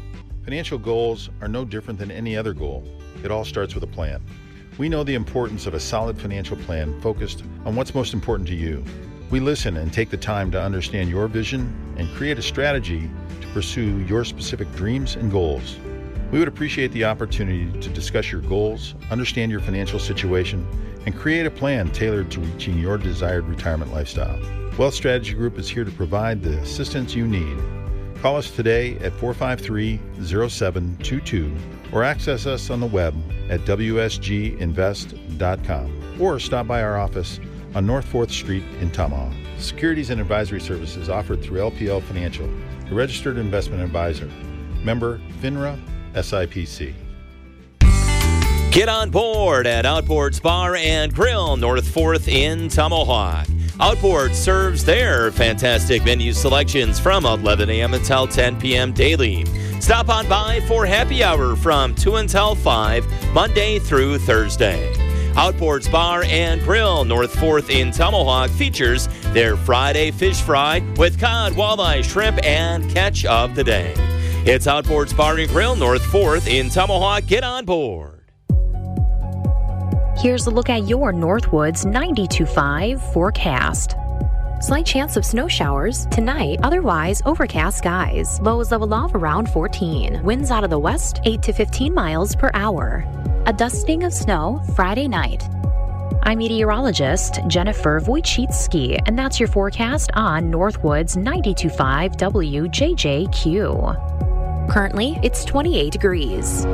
Financial goals are no different than any other goal. It all starts with a plan. We know the importance of a solid financial plan focused on what's most important to you. We listen and take the time to understand your vision and create a strategy to pursue your specific dreams and goals. We would appreciate the opportunity to discuss your goals, understand your financial situation, and create a plan tailored to reaching your desired retirement lifestyle. Wealth Strategy Group is here to provide the assistance you need. Call us today at four five three, zero seven two two or access us on the web at w s g invest dot com or stop by our office on North fourth Street in Tomahawk. Securities and advisory services offered through L P L Financial, a registered investment advisor. Member FINRA S I P C. Get on board at Outboards Bar and Grill, North fourth in Tomahawk. Outboard serves their fantastic menu selections from eleven a.m. until ten p.m. daily. Stop on by for happy hour from two until five, Monday through Thursday. Outboards Bar and Grill, North fourth in Tomahawk, features their Friday fish fry with cod, walleye, shrimp, and catch of the day. It's Outboards Bar and Grill, North fourth in Tomahawk. Get on board. Here's a look at your Northwoods ninety-two point five forecast. Slight chance of snow showers tonight, otherwise overcast skies. Lows level off around fourteen. Winds out of the west, eight to fifteen miles per hour. A dusting of snow Friday night. I'm meteorologist Jennifer Wojcicki, and that's your forecast on Northwoods ninety-two point five W J J Q. Currently, it's twenty-eight degrees.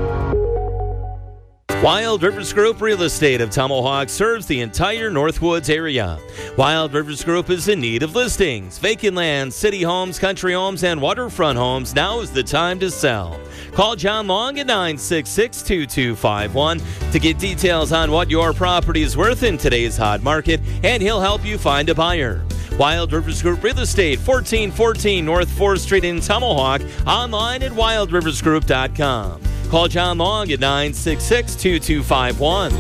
Wild Rivers Group Real Estate of Tomahawk serves the entire Northwoods area. Wild Rivers Group is in need of listings. Vacant land, city homes, country homes, and waterfront homes. Now is the time to sell. Call John Long at nine six six, two two five one to get details on what your property is worth in today's hot market, and he'll help you find a buyer. Wild Rivers Group Real Estate, fourteen fourteen North fourth Street in Tomahawk. Online at wild rivers group dot com. Call John Long at nine six six, two two five one.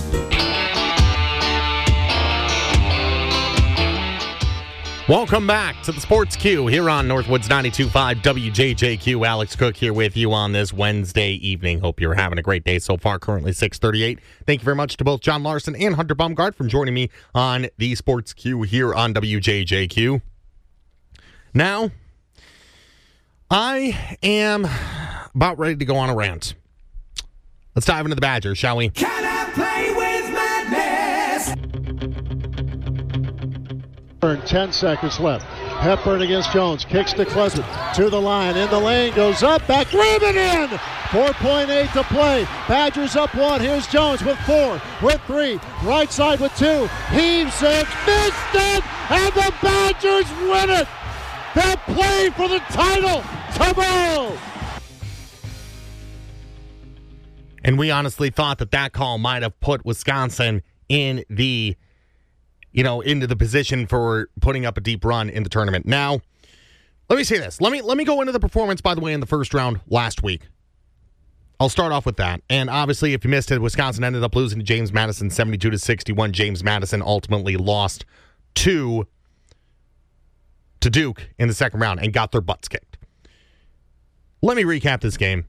Welcome back to the Sports Q here on Northwoods ninety-two point five W J J Q. Alex Cook here with you on this Wednesday evening. Hope you're having a great day so far. Currently six thirty-eight. Thank you very much to both John Larson and Hunter Baumgart for joining me on the Sports Q here on W J J Q. Now, I am about ready to go on a rant. Let's dive into the Badgers, shall we? Can I play with madness? ten seconds left. Hepburn against Jones. Kicks to Klesmit. To the line. In the lane. Goes up. Back. Driven in. four point eight to play. Badgers up one. Here's Jones with four. With three. Right side with two. Heaves it. Missed it. And the Badgers win it. They play for the title tomorrow. And we honestly thought that that call might have put Wisconsin in the, you know, into the position for putting up a deep run in the tournament. Now, let me say this. Let me let me go into the performance, by the way, in the first round last week. I'll start off with that. And obviously, if you missed it, Wisconsin ended up losing to James Madison seventy-two to sixty-one. James Madison ultimately lost to, to Duke in the second round and got their butts kicked. Let me recap this game.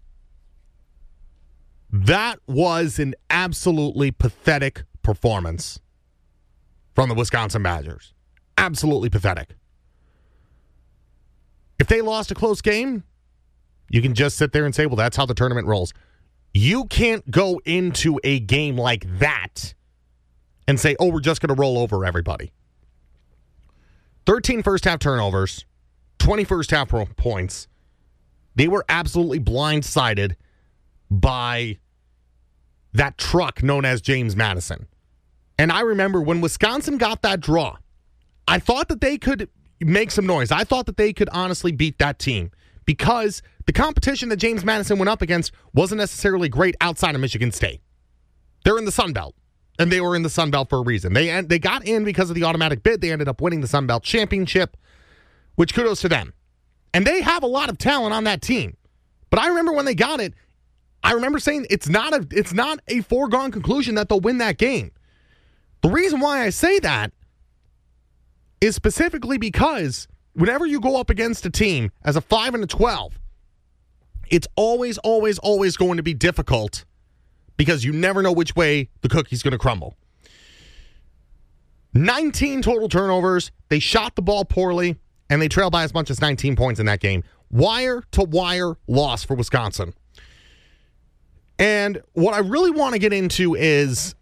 That was an absolutely pathetic performance from the Wisconsin Badgers. Absolutely pathetic. If they lost a close game, you can just sit there and say, well, that's how the tournament rolls. You can't go into a game like that and say, oh, we're just going to roll over everybody. thirteen first half turnovers, twenty first half points. They were absolutely blindsided by that truck known as James Madison. And I remember when Wisconsin got that draw, I thought that they could make some noise. I thought that they could honestly beat that team because the competition that James Madison went up against wasn't necessarily great outside of Michigan State. They're in the Sun Belt, and they were in the Sun Belt for a reason. They, they got in because of the automatic bid. They ended up winning the Sun Belt Championship, which kudos to them. And they have a lot of talent on that team. But I remember when they got it, I remember saying it's not a it's not a foregone conclusion that they'll win that game. The reason why I say that is specifically because whenever you go up against a team as a five and a twelve, it's always, always, always going to be difficult because you never know which way the cookie's going to crumble. nineteen total turnovers. They shot the ball poorly, and they trailed by as much as nineteen points in that game. Wire-to-wire loss for Wisconsin. And what I really want to get into is,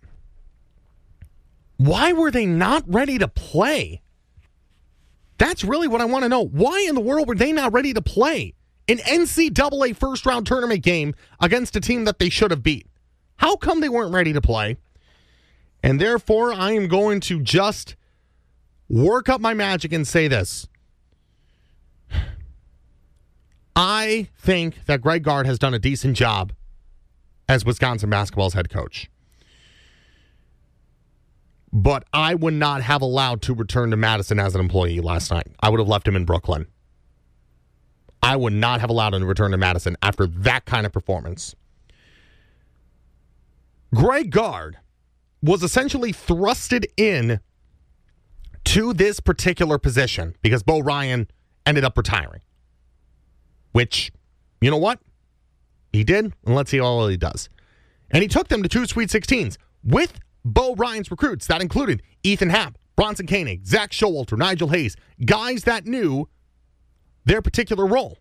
why were they not ready to play? That's really what I want to know. Why in the world were they not ready to play an N C double A first-round tournament game against a team that they should have beat? How come they weren't ready to play? And therefore, I am going to just work up my magic and say this. I think that Greg Gard has done a decent job as Wisconsin basketball's head coach. But I would not have allowed to return to Madison as an employee last night. I would have left him in Brooklyn. I would not have allowed him to return to Madison after that kind of performance. Greg Gard was essentially thrusted in to this particular position because Bo Ryan ended up retiring. Which, you know what? He did, and let's see all he does. And he took them to two Sweet sixteens with Bo Ryan's recruits. That included Ethan Happ, Bronson Koenig, Zach Showalter, Nigel Hayes, guys that knew their particular role.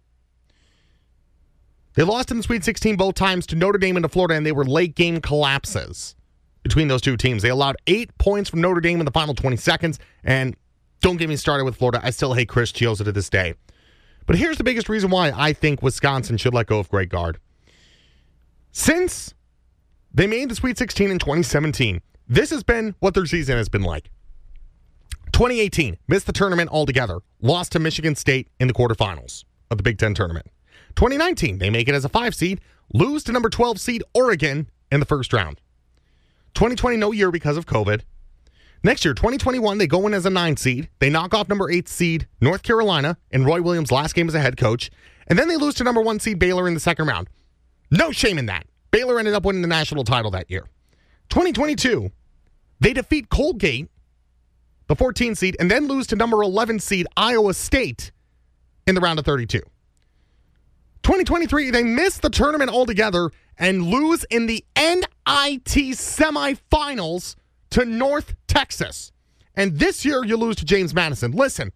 They lost in the Sweet sixteen both times to Notre Dame and to Florida, and they were late game collapses between those two teams. They allowed eight points from Notre Dame in the final twenty seconds, and don't get me started with Florida. I still hate Chris Chiozza to this day. But here's the biggest reason why I think Wisconsin should let go of Greg Gard. Since they made the Sweet sixteen in twenty seventeen, this has been what their season has been like. twenty eighteen, missed the tournament altogether. Lost to Michigan State in the quarterfinals of the Big Ten tournament. twenty nineteen, they make it as a five seed, lose to number twelve seed Oregon in the first round. twenty twenty, no year because of COVID. Next year, twenty twenty-one, they go in as a nine seed. They knock off number eight seed North Carolina in Roy Williams' last game as a head coach. And then they lose to number one seed Baylor in the second round. No shame in that. Baylor ended up winning the national title that year. twenty twenty-two, they defeat Colgate, the fourteen seed, and then lose to number eleven seed Iowa State in the round of thirty-two. twenty twenty-three, they miss the tournament altogether and lose in the N I T semifinals to North Texas. And this year, you lose to James Madison. Listen,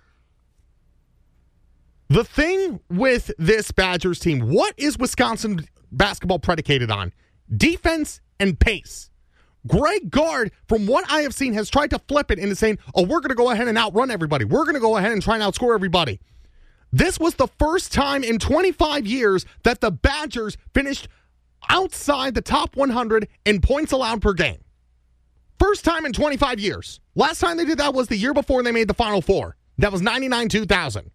the thing with this Badgers team, what is Wisconsin basketball predicated on? Defense and pace. Greg Gard, from what I have seen, has tried to flip it into saying, oh, we're going to go ahead and outrun everybody. We're going to go ahead and try and outscore everybody. This was the first time in twenty-five years that the Badgers finished outside the top one hundred in points allowed per game. First time in twenty-five years. Last time they did that was the year before they made the Final Four. That was ninety-nine two thousand.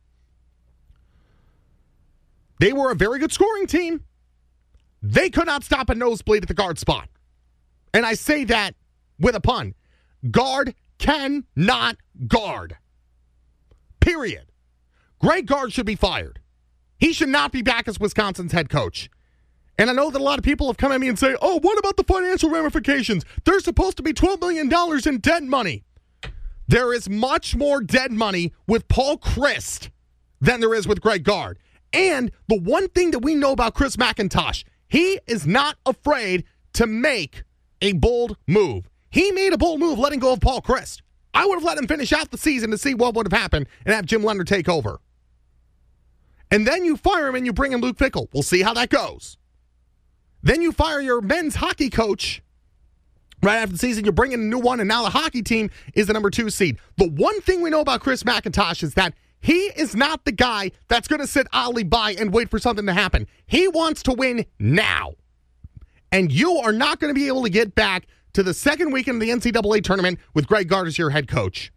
They were a very good scoring team. They could not stop a nosebleed at the guard spot. And I say that with a pun. Gard cannot guard. Period. Greg Gard should be fired. He should not be back as Wisconsin's head coach. And I know that a lot of people have come at me and say, oh, what about the financial ramifications? There's supposed to be twelve million dollars in dead money. There is much more dead money with Paul Chryst than there is with Greg Gard. And the one thing that we know about Chris McIntosh, he is not afraid to make a bold move. He made a bold move letting go of Paul Chryst. I would have let him finish out the season to see what would have happened and have Jim Leonard take over. And then you fire him and you bring in Luke Fickell. We'll see how that goes. Then you fire your men's hockey coach right after the season. You bring in a new one, and now the hockey team is the number two seed. The one thing we know about Chris McIntosh is that he is not the guy that's going to sit idly by and wait for something to happen. He wants to win now. And you are not going to be able to get back to the second weekend of the N C double A tournament with Greg Gard as your head coach.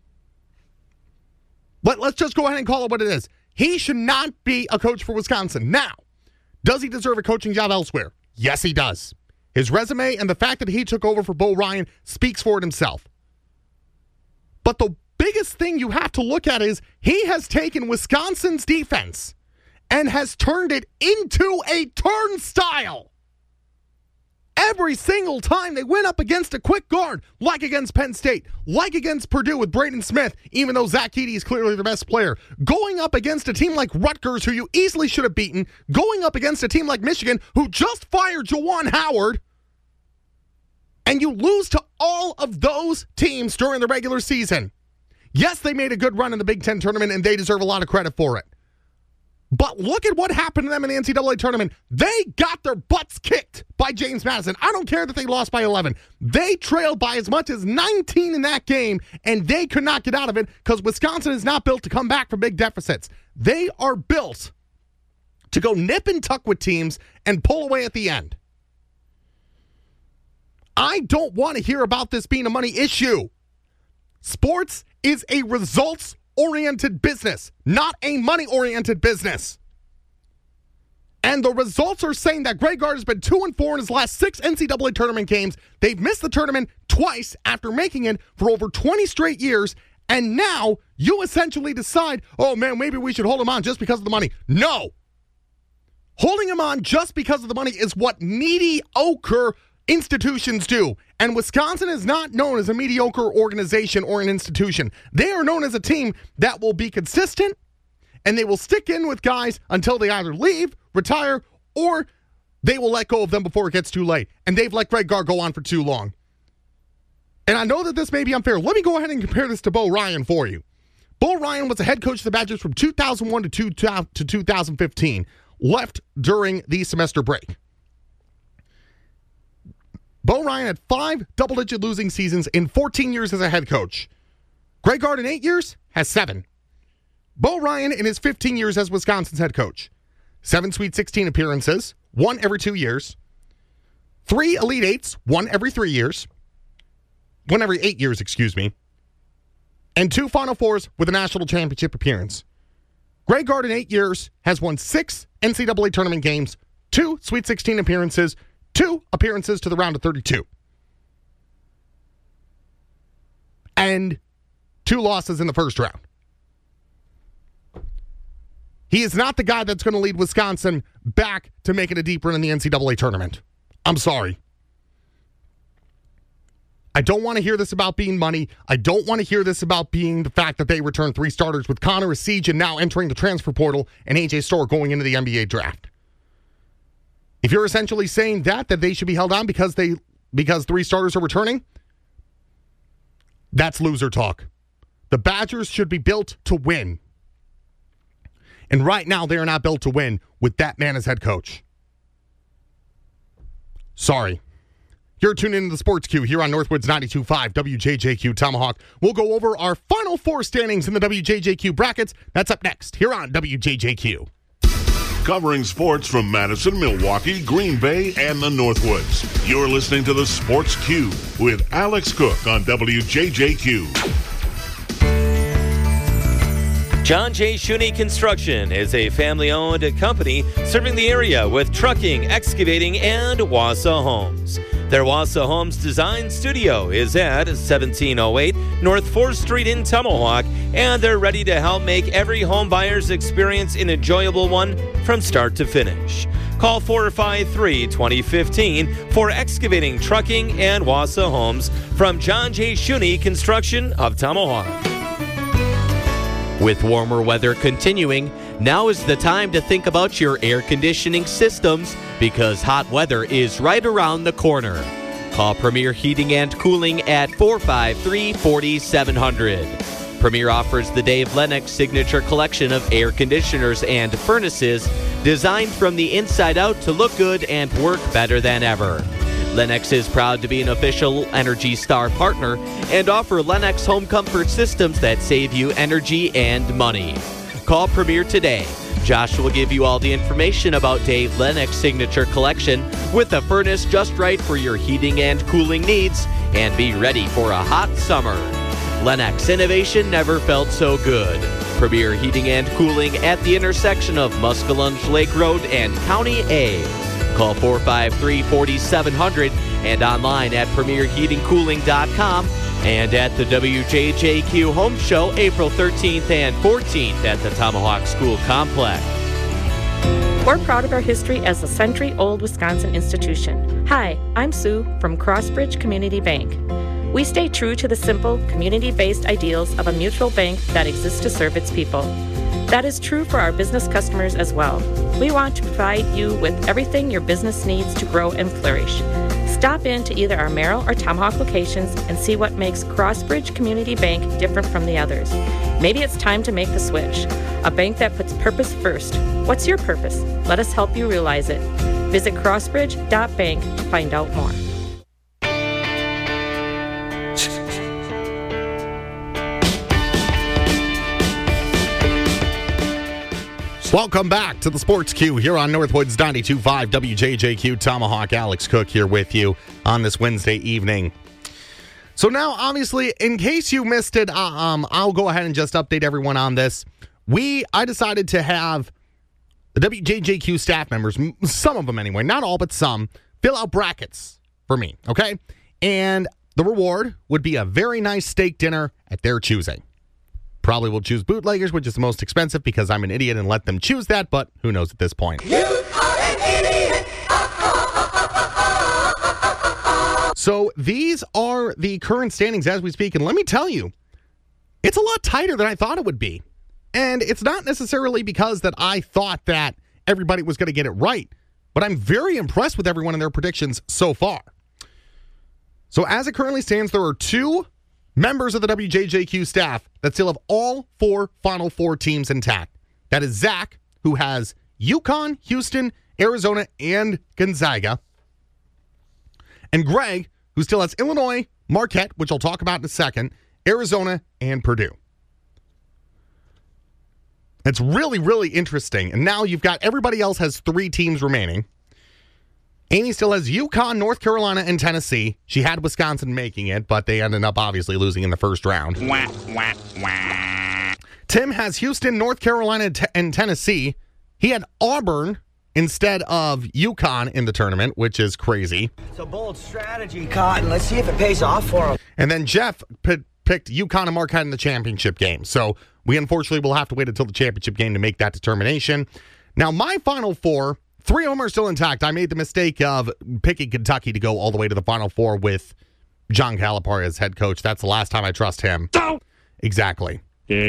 But let's just go ahead and call it what it is. He should not be a coach for Wisconsin. Now, does he deserve a coaching job elsewhere? Yes, he does. His resume and the fact that he took over for Bo Ryan speaks for it himself. But the biggest thing you have to look at is he has taken Wisconsin's defense and has turned it into a turnstile. Every single time they went up against a quick guard, like against Penn State, like against Purdue with Braden Smith, even though Zach Edey is clearly the best player, going up against a team like Rutgers, who you easily should have beaten, going up against a team like Michigan, who just fired Juwan Howard, and you lose to all of those teams during the regular season. Yes, they made a good run in the Big Ten tournament, and they deserve a lot of credit for it. But look at what happened to them in the N C double A tournament. They got their butts kicked by James Madison. I don't care that they lost by eleven. They trailed by as much as nineteen in that game, and they could not get out of it because Wisconsin is not built to come back from big deficits. They are built to go nip and tuck with teams and pull away at the end. I don't want to hear about this being a money issue. Sports is a results-oriented business, not a money-oriented business. And the results are saying that Greg Gard has been two and four in his last six N C double A tournament games. They've missed the tournament twice after making it for over twenty straight years. And now you essentially decide, oh man, maybe we should hold him on just because of the money. No. Holding him on just because of the money is what mediocre institutions do. And Wisconsin is not known as a mediocre organization or an institution. They are known as a team that will be consistent, and they will stick in with guys until they either leave, retire, or they will let go of them before it gets too late. And they've let Greg Gard go on for too long. And I know that this may be unfair. Let me go ahead and compare this to Bo Ryan for you. Bo Ryan was the head coach of the Badgers from two thousand one to two thousand fifteen, left during the semester break. Bo Ryan had five double-digit losing seasons in fourteen years as a head coach. Greg Gard in eight years has seven. Bo Ryan in his fifteen years as Wisconsin's head coach. Seven Sweet sixteen appearances, one every two years. Three Elite Eights, one every three years. One every eight years, excuse me. And two Final Fours with a national championship appearance. Greg Gard in eight years has won six N C double A tournament games, two Sweet sixteen appearances, two appearances to the round of thirty-two. And two losses in the first round. He is not the guy that's going to lead Wisconsin back to making a deep run in the N C double A tournament. I'm sorry. I don't want to hear this about being money. I don't want to hear this about being the fact that they returned three starters with Connor Essegian now entering the transfer portal and A J Storr going into the N B A draft. If you're essentially saying that, that they should be held on because they because three starters are returning, that's loser talk. The Badgers should be built to win. And right now, they are not built to win with that man as head coach. Sorry. You're tuned into the Sports Q here on Northwoods ninety-two point five W J J Q Tomahawk. We'll go over our final four standings in the W J J Q brackets. That's up next here on W J J Q. Covering sports from Madison, Milwaukee, Green Bay, and the Northwoods. You're listening to the Sports Q with Alex Cook on W J J Q. John J. Shuney Construction is a family-owned company serving the area with trucking, excavating, and Wausau homes. Their Wausau Homes Design Studio is at seventeen oh eight North fourth Street in Tomahawk, and they're ready to help make every home buyer's experience an enjoyable one from start to finish. Call four five three, two oh one five for excavating, trucking, and Wausau homes from John J. Shuney Construction of Tomahawk. With warmer weather continuing, now is the time to think about your air conditioning systems because hot weather is right around the corner. Call Premier Heating and Cooling at four five three, four seven zero zero. Premier offers the Dave Lennox signature collection of air conditioners and furnaces designed from the inside out to look good and work better than ever. Lennox is proud to be an official Energy Star partner and offer Lennox home comfort systems that save you energy and money. Call Premier today. Josh will give you all the information about Dave Lennox Signature Collection with a furnace just right for your heating and cooling needs and be ready for a hot summer. Lennox innovation never felt so good. Premier Heating and Cooling at the intersection of Muskellunge Lake Road and County A. Call four five three, four seven zero zero and online at premier heating cooling dot com and at the W J J Q Home Show April thirteenth and fourteenth at the Tomahawk School Complex. We're proud of our history as a century-old Wisconsin institution. Hi, I'm Sue from Crossbridge Community Bank. We stay true to the simple, community-based ideals of a mutual bank that exists to serve its people. That is true for our business customers as well. We want to provide you with everything your business needs to grow and flourish. Stop in to either our Merrill or Tomahawk locations and see what makes Crossbridge Community Bank different from the others. Maybe it's time to make the switch. A bank that puts purpose first. What's your purpose? Let us help you realize it. Visit crossbridge dot bank to find out more. Welcome back to the Sports Q here on Northwoods ninety-two point five W J J Q. Tomahawk, Alex Cook here with you on this Wednesday evening. So now, obviously, in case you missed it, uh, um, I'll go ahead and just update everyone on this. We, I decided to have the W J J Q staff members, some of them anyway, not all but some, fill out brackets for me, okay? And the reward would be a very nice steak dinner at their choosing. Probably will choose Bootleggers, which is the most expensive because I'm an idiot and let them choose that, but who knows at this point. You are an idiot! So these are the current standings as we speak, and let me tell you, it's a lot tighter than I thought it would be. And it's not necessarily because that I thought that everybody was going to get it right, but I'm very impressed with everyone in their predictions so far. So as it currently stands, there are two members of the W J J Q staff that still have all four Final Four teams intact. That is Zach, who has UConn, Houston, Arizona, and Gonzaga. And Greg, who still has Illinois, Marquette, which I'll talk about in a second, Arizona, and Purdue. It's really, really interesting. And now you've got everybody else has three teams remaining. Amy still has UConn, North Carolina, and Tennessee. She had Wisconsin making it, but they ended up obviously losing in the first round. Wah, wah, wah. Tim has Houston, North Carolina, t- and Tennessee. He had Auburn instead of UConn in the tournament, which is crazy. It's a bold strategy, Cotton. Let's see if it pays off for him. And then Jeff p- picked UConn and Marquette in the championship game. So we unfortunately will have to wait until the championship game to make that determination. Now, my Final Four, three of them are still intact. I made the mistake of picking Kentucky to go all the way to the Final Four with John Calipari as head coach. That's the last time I trust him. Oh! Exactly.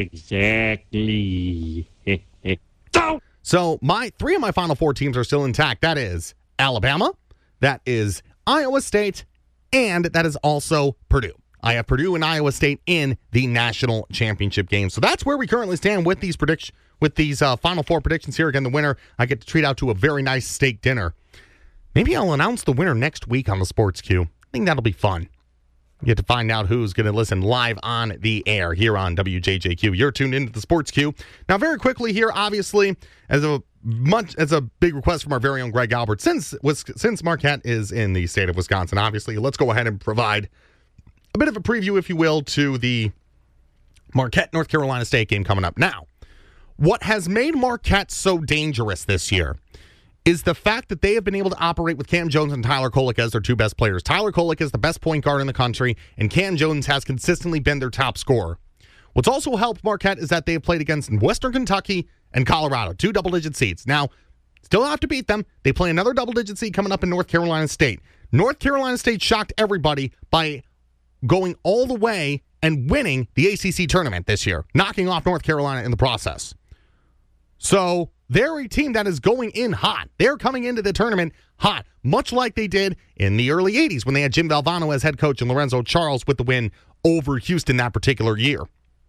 Exactly. Oh! So my three of my Final Four teams are still intact. That is Alabama, that is Iowa State, and that is also Purdue. I have Purdue and Iowa State in the national championship game. So that's where we currently stand with these prediction, with these uh, Final Four predictions here. Again, the winner, I get to treat out to a very nice steak dinner. Maybe I'll announce the winner next week on the Sports Q. I think that'll be fun. You get to find out who's going to listen live on the air here on W J J Q. You're tuned into the Sports Q. Now, very quickly here, obviously, as a much as a big request from our very own Greg Albert, since since Marquette is in the state of Wisconsin, obviously, let's go ahead and provide a bit of a preview, if you will, to the Marquette North Carolina State game coming up. Now, what has made Marquette so dangerous this year is the fact that they have been able to operate with Cam Jones and Tyler Kolek as their two best players. Tyler Kolek is the best point guard in the country, and Cam Jones has consistently been their top scorer. What's also helped Marquette is that they have played against Western Kentucky and Colorado, two double-digit seeds. Now, still have to beat them. They play another double-digit seed coming up in North Carolina State. North Carolina State shocked everybody by going all the way and winning the A C C tournament this year, knocking off North Carolina in the process. So they're a team that is going in hot. They're coming into the tournament hot, much like they did in the early eighties when they had Jim Valvano as head coach and Lorenzo Charles with the win over Houston that particular year.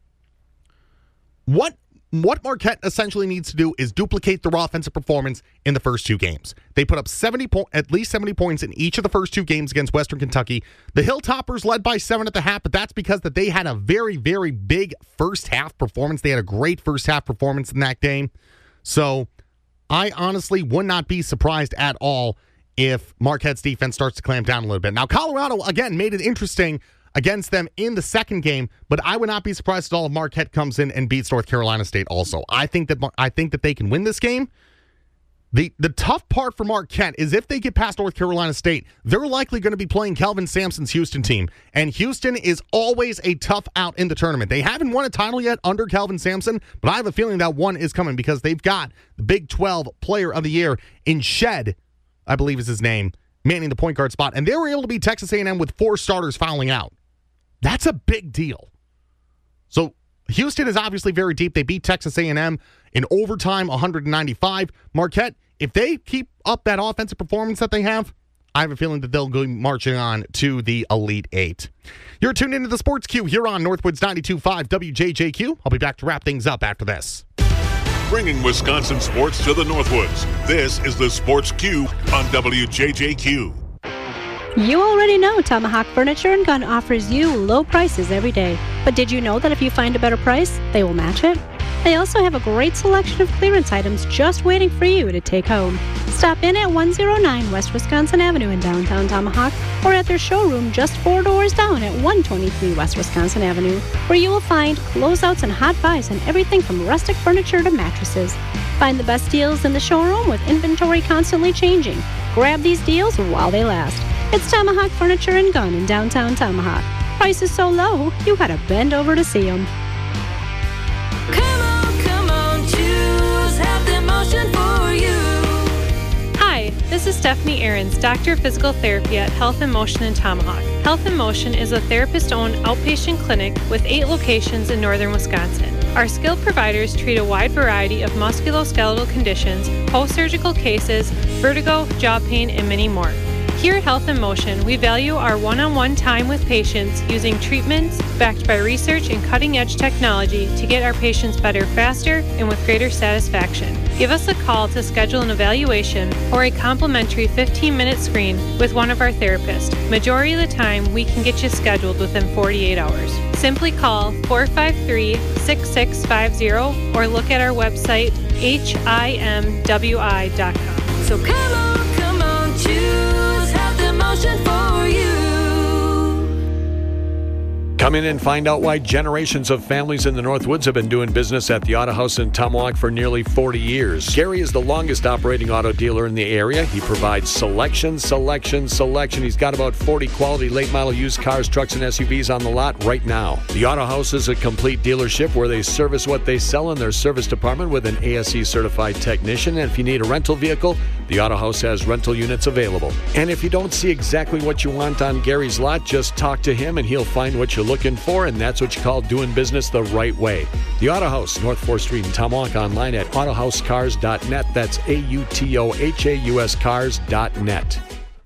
What What Marquette essentially needs to do is duplicate their offensive performance in the first two games. They put up seventy po- at least seventy points in each of the first two games against Western Kentucky. The Hilltoppers led by seven at the half, but that's because that they had a very, very big first half performance. They had a great first half performance in that game. So I honestly would not be surprised at all if Marquette's defense starts to clamp down a little bit. Now, Colorado, again, made it interesting against them in the second game, but I would not be surprised at all if Marquette comes in and beats North Carolina State also. I think that I think that they can win this game. The the tough part for Marquette is if they get past North Carolina State, they're likely going to be playing Kelvin Sampson's Houston team, and Houston is always a tough out in the tournament. They haven't won a title yet under Kelvin Sampson, but I have a feeling that one is coming because they've got the Big twelve Player of the Year in Shed, I believe is his name, manning the point guard spot, and they were able to beat Texas A and M with four starters fouling out. That's a big deal. So Houston is obviously very deep. They beat Texas A and M in overtime, one ninety-five. Marquette, if they keep up that offensive performance that they have, I have a feeling that they'll go marching on to the Elite Eight. You're tuned into the Sports Q here on Northwoods ninety-two point five W J J Q. I'll be back to wrap things up after this. Bringing Wisconsin sports to the Northwoods. This is the Sports Q on W J J Q. You already know Tomahawk Furniture and Gun offers you low prices every day. But did you know that if you find a better price, they will match it? They also have a great selection of clearance items just waiting for you to take home. Stop in at one oh nine West Wisconsin Avenue in downtown Tomahawk or at their showroom just four doors down at one twenty-three West Wisconsin Avenue, where you will find closeouts and hot buys on everything from rustic furniture to mattresses. Find the best deals in the showroom with inventory constantly changing. Grab these deals while they last. It's Tomahawk Furniture and Gun in downtown Tomahawk. Prices so low, you gotta bend over to see them. Come on, come on, choose Health in Motion for you. Hi, this is Stephanie Ahrens, Doctor of Physical Therapy at Health in Motion in Tomahawk. Health in Motion is a therapist-owned outpatient clinic with eight locations in northern Wisconsin. Our skilled providers treat a wide variety of musculoskeletal conditions, post-surgical cases, vertigo, jaw pain, and many more. Here at Health in Motion, we value our one-on-one time with patients using treatments backed by research and cutting-edge technology to get our patients better faster and with greater satisfaction. Give us a call to schedule an evaluation or a complimentary fifteen-minute screen with one of our therapists. Majority of the time, we can get you scheduled within forty-eight hours. Simply call four five three, six six five zero or look at our website, H I M W I dot com. So come on, come on, choose Motion for you. Come in and find out why generations of families in the Northwoods have been doing business at the Auto House in Tomahawk for nearly forty years. Gary is the longest operating auto dealer in the area. He provides selection, selection, selection. He's got about forty quality late model used cars, trucks, and S U Vs on the lot right now. The Auto House is a complete dealership where they service what they sell in their service department with an A S E certified technician. And if you need a rental vehicle, the Auto House has rental units available. And if you don't see exactly what you want on Gary's lot, just talk to him and he'll find what you're looking for, and that's what you call doing business the right way. The Auto House, North fourth Street in Tomahawk, online at auto house cars dot net. That's A U T O H A U S cars dot net.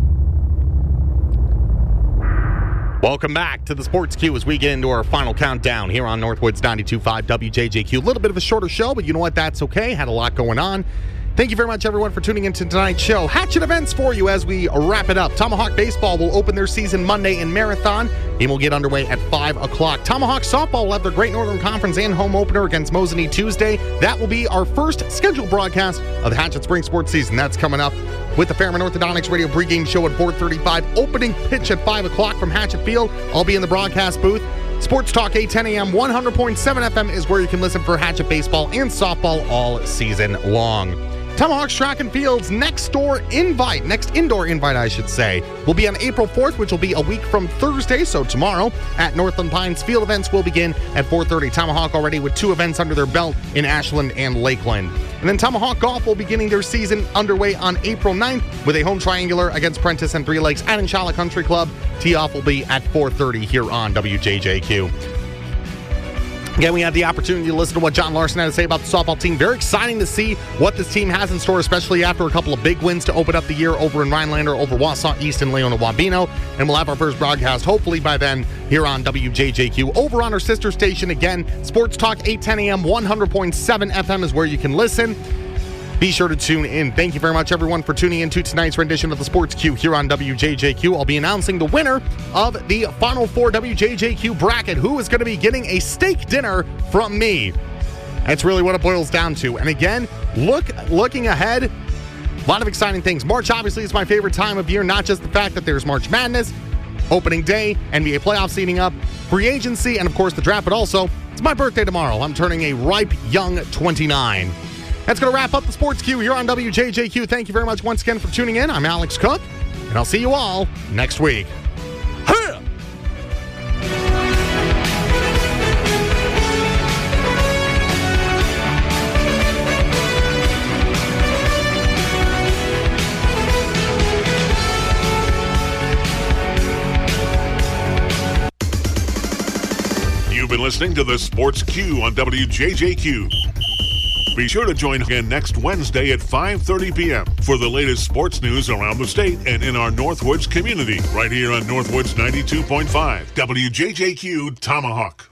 Welcome back to the Sports Q as we get into our final countdown here on Northwoods ninety-two point five W J J Q. A little bit of a shorter show, but you know what? That's okay. Had a lot going on. Thank you very much, everyone, for tuning into tonight's show. Hatchet events for you as we wrap it up. Tomahawk Baseball will open their season Monday in Marathon. Game will get underway at five o'clock. Tomahawk Softball will have their Great Northern Conference and home opener against Mosinee Tuesday. That will be our first scheduled broadcast of the Hatchet Spring Sports season. That's coming up with the Fairman Orthodontics Radio pregame show at four thirty-five. Opening pitch at five o'clock from Hatchet Field. I'll be in the broadcast booth. Sports Talk eight ten a.m. one hundred point seven F M is where you can listen for Hatchet Baseball and Softball all season long. Tomahawk's Track and Field's next door invite, next indoor invite, I should say, will be on April fourth, which will be a week from Thursday, so tomorrow at Northland Pines. Field events will begin at four thirty. Tomahawk already with two events under their belt in Ashland and Lakeland. And then Tomahawk Golf will be beginning their season underway on April ninth with a home triangular against Prentice and Three Lakes at Inshallah Country Club. Tee-off will be at four thirty here on W J J Q. Again, we had the opportunity to listen to what John Larson had to say about the softball team. Very exciting to see what this team has in store, especially after a couple of big wins to open up the year over in Rhinelander, over Wausau East and Leona Wabeno. And we'll have our first broadcast, hopefully by then, here on W J J Q. Over on our sister station, again, Sports Talk eight ten a.m., one hundred point seven F M is where you can listen. Be sure to tune in. Thank you very much, everyone, for tuning in to tonight's rendition of the Sports Q here on W J J Q. I'll be announcing the winner of the Final Four W J J Q bracket, who is going to be getting a steak dinner from me. That's really what it boils down to. And again, look, looking ahead, a lot of exciting things. March, obviously, is my favorite time of year, not just the fact that there's March Madness, opening day, N B A playoffs heating up, free agency, and, of course, the draft, but also, it's my birthday tomorrow. I'm turning a ripe, young twenty-nine. That's going to wrap up the Sports Q here on W J J Q. Thank you very much once again for tuning in. I'm Alex Cook, and I'll see you all next week. listening to the Sports Q on W J J Q. Be sure to join again next Wednesday at five thirty p.m. for the latest sports news around the state and in our Northwoods community, right here on Northwoods ninety-two point five W J J Q Tomahawk.